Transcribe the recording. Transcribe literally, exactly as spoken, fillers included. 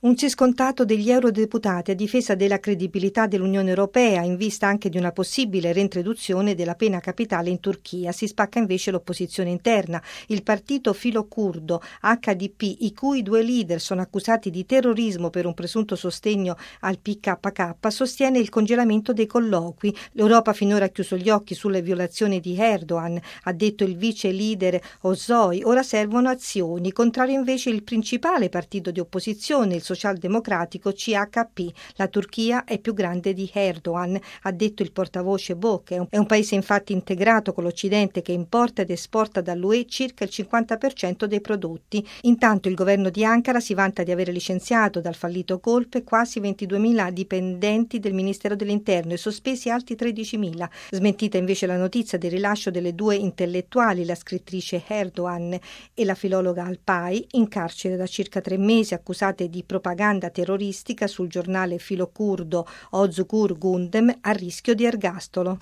Un sì scontato degli eurodeputati a difesa della credibilità dell'Unione Europea in vista anche di una possibile reintroduzione della pena capitale in Turchia. Si spacca invece l'opposizione interna. Il partito filo-curdo H D P, i cui due leader sono accusati di terrorismo per un presunto sostegno al P K K, sostiene il congelamento dei colloqui. L'Europa finora ha chiuso gli occhi sulle violazioni di Erdogan, ha detto il vice leader Ozoy. Ora servono azioni. Contrario invece il principale partito di opposizione, il socialdemocratico C H P. La Turchia è più grande di Erdogan, ha detto il portavoce Bok. È un paese infatti integrato con l'Occidente che importa ed esporta dall'U E circa il cinquanta per cento dei prodotti. Intanto il governo di Ankara si vanta di aver licenziato dal fallito golpe quasi ventiduemila dipendenti del Ministero dell'Interno e sospesi altri tredicimila. Smentita invece la notizia del rilascio delle due intellettuali, la scrittrice Erdogan e la filologa Alpay, in carcere da circa tre mesi accusate di propaganda terroristica sul giornale filo-curdo Özgür Gündem, a rischio di ergastolo.